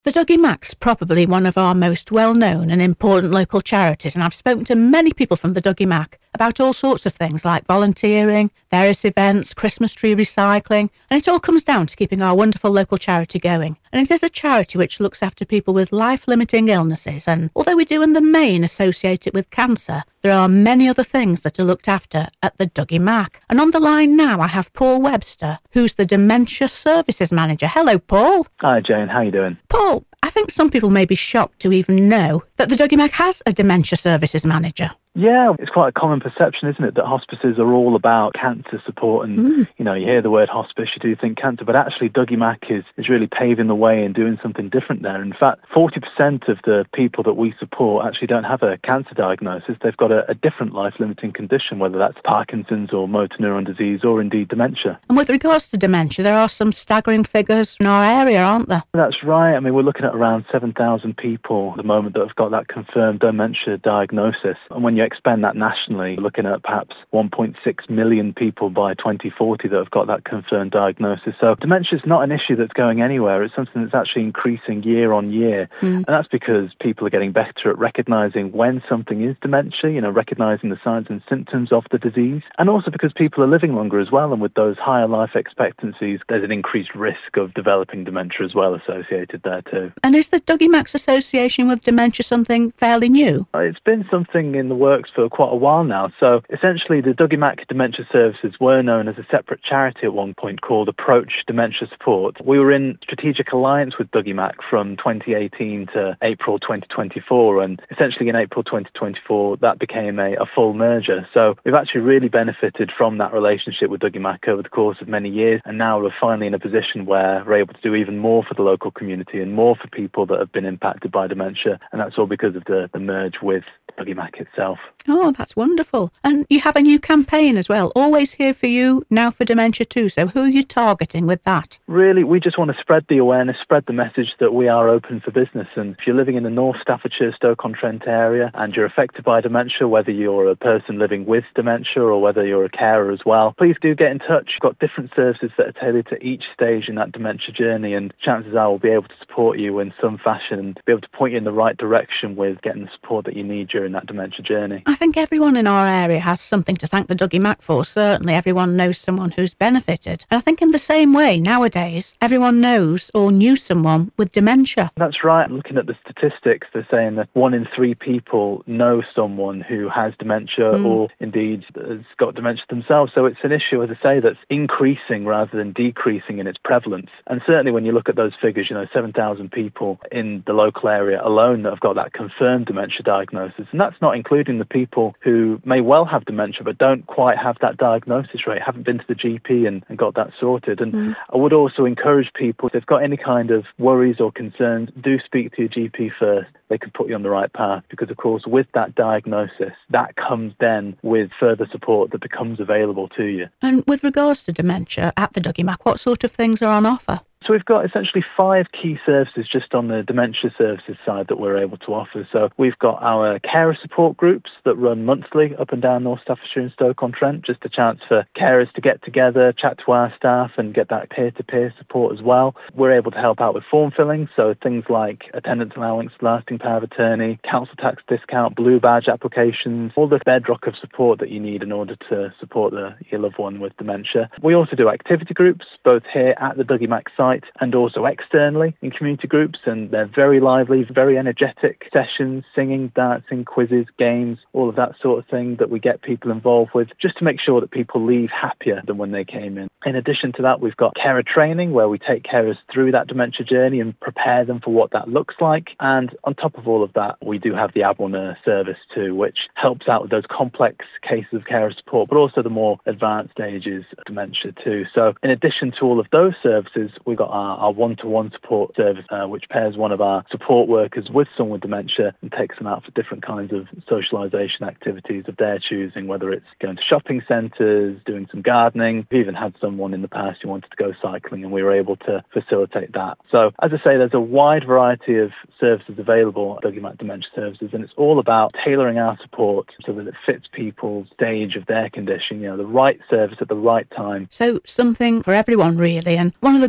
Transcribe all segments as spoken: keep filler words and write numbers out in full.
The Dougie Mac's probably one of our most well-known and important local charities, and I've spoken to many people from the Dougie Mac about all sorts of things like volunteering, various events, Christmas tree recycling, and it all comes down to keeping our wonderful local charity going. And it is a charity which looks after people with life-limiting illnesses, and although we do in the main associate it with cancer, there are many other things that are looked after at the Dougie Mac. And on the line now I have Paul Webster, who's the Dementia Services Manager. Hello, Paul. Hi, Jane. How you doing? Paul, I think some people may be shocked to even know that the Dougie Mac has a Dementia Services Manager. Yeah, it's quite a common perception, isn't it, that hospices are all about cancer support and, mm. you know, you hear the word hospice, you do think cancer, but actually Dougie Mac is, is really paving the way and doing something different there. In fact, forty percent of the people that we support actually don't have a cancer diagnosis. They've got a, a different life-limiting condition, whether that's Parkinson's or motor neuron disease or indeed dementia. And with regards to dementia, there are some staggering figures in our area, aren't there? That's right. I mean, we're looking at around seven thousand people at the moment that have got that confirmed dementia diagnosis. And when you expand that nationally, looking at perhaps one point six million people by twenty forty that have got that confirmed diagnosis. So dementia is not an issue that's going anywhere. It's something that's actually increasing year on year. Mm. And that's because people are getting better at recognising when something is dementia, you know, recognising the signs and symptoms of the disease. And also because people are living longer as well. And with those higher life expectancies, there's an increased risk of developing dementia as well associated there too. And is the Dougie Mac's association with dementia something fairly new? It's been something in the works for quite a while now. So essentially the Dougie Mac Dementia Services were known as a separate charity at one point called Approach Dementia Support. We were in strategic alliance with Dougie Mac from twenty eighteen to April twenty twenty-four, and essentially in April twenty twenty-four that became a, a full merger. So we've actually really benefited from that relationship with Dougie Mac over the course of many years, and now we're finally in a position where we're able to do even more for the local community and more for people that have been impacted by dementia, and that's all because of the, the merge with Dougie Mac itself. Oh, that's wonderful. And you have a new campaign as well, Always Here For You, Now For Dementia Too. So who are you targeting with that? Really, we just want to spread the awareness, spread the message that we are open for business. And if you're living in the North Staffordshire, Stoke-on-Trent area and you're affected by dementia, whether you're a person living with dementia or whether you're a carer as well, please do get in touch. We've got different services that are tailored to each stage in that dementia journey, and chances are we'll be able to support you in some fashion and be able to point you in the right direction with getting the support that you need during that dementia journey. I think everyone in our area has something to thank the Dougie Mac for. Certainly everyone knows someone who's benefited. And I think in the same way, nowadays, everyone knows or knew someone with dementia. That's right. Looking at the statistics, they're saying that one in three people know someone who has dementia mm. or indeed has got dementia themselves. So it's an issue, as I say, that's increasing rather than decreasing in its prevalence. And certainly when you look at those figures, you know, seven thousand people in the local area alone that have got that confirmed dementia diagnosis. And that's not including the people who may well have dementia but don't quite have that diagnosis rate, haven't been to the G P and, and got that sorted. And mm. I would also encourage people, if they've got any kind of worries or concerns, do speak to your G P first. They can put you on the right path because, of course, with that diagnosis, that comes then with further support that becomes available to you. And with regards to dementia at the Dougie Mac, what sort of things are on offer? So we've got essentially five key services just on the dementia services side that we're able to offer. So we've got our carer support groups that run monthly up and down North Staffordshire and Stoke-on-Trent, just a chance for carers to get together, chat to our staff and get that peer-to-peer support as well. We're able to help out with form filling, so things like attendance allowance, lasting power of attorney, council tax discount, blue badge applications, all the bedrock of support that you need in order to support the, your loved one with dementia. We also do activity groups, both here at the Dougie Mac site and also externally in community groups, and they're very lively, very energetic sessions, singing, dancing, quizzes, games, all of that sort of thing that we get people involved with just to make sure that people leave happier than when they came in. In addition to that, we've got carer training where we take carers through that dementia journey and prepare them for what that looks like. And on top of all of that, we do have the Abwell service too, which helps out with those complex cases of carer support, but also the more advanced stages of dementia too. So in addition to all of those services, we've got our, our one-to-one support service, uh, which pairs one of our support workers with someone with dementia and takes them out for different kinds of socialisation activities of their choosing, whether it's going to shopping centres, doing some gardening. We've even had someone in the past who wanted to go cycling, and we were able to facilitate that. So, as I say, there's a wide variety of services available at Dougie Mac Dementia Services, and it's all about tailoring our support so that it fits people's stage of their condition, you know, the right service at the right time. So something for everyone, really. And one of the great things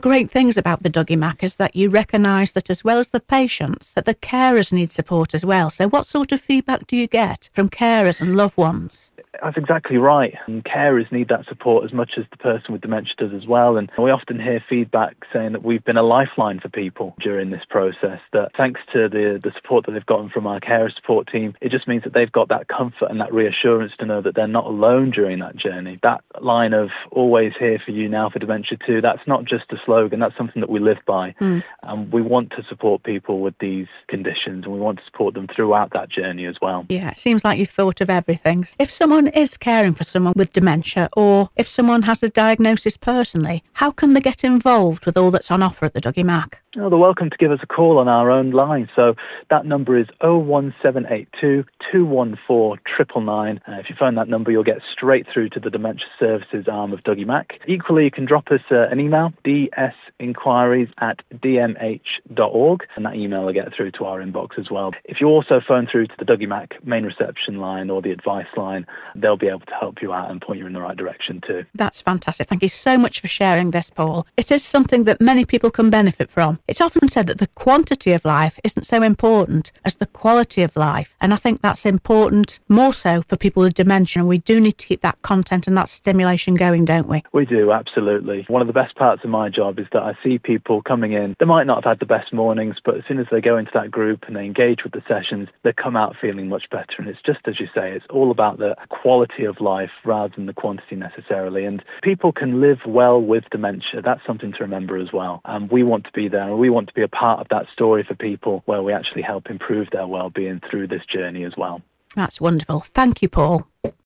things about the Dougie Mac is that you recognise that as well as the patients, that the carers need support as well. So what sort of feedback do you get from carers and loved ones? That's exactly right. And carers need that support as much as the person with dementia does as well. And we often hear feedback saying that we've been a lifeline for people during this process, that thanks to the, the support that they've gotten from our carer support team, it just means that they've got that comfort and that reassurance to know that they're not alone during that journey. That line of always here for you now for dementia too, that's not just a slogan, that's something that we live by. Mm. And we want to support people with these conditions, and we want to support them throughout that journey as well. Yeah, it seems like you've thought of everything. If someone is caring for someone with dementia, or if someone has a diagnosis personally, how can they get involved with all that's on offer at the Dougie Mac? Oh, they're welcome to give us a call on our own line. So that number is oh one seven eight two, two one four, nine nine nine. Uh, if you phone that number, you'll get straight through to the Dementia Services arm of Dougie Mac. Equally, you can drop us uh, an email, d s inquiries at d m h dot org, and that email will get through to our inbox as well. If you also phone through to the Dougie Mac main reception line or the advice line, they'll be able to help you out and point you in the right direction too. That's fantastic. Thank you so much for sharing this, Paul. It is something that many people can benefit from. It's often said that the quantity of life isn't so important as the quality of life, and I think that's important more so for people with dementia, and we do need to keep that content and that stimulation going, don't we? We do, absolutely. One of the best parts of my job is that I see people coming in, they might not have had the best mornings, but as soon as they go into that group and they engage with the sessions, they come out feeling much better. And it's just as you say, it's all about the quality of life rather than the quantity necessarily. And people can live well with dementia. That's something to remember as well. And we want to be there, and we want to be a part of that story for people where we actually help improve their well-being through this journey as well. That's wonderful. Thank you, Paul.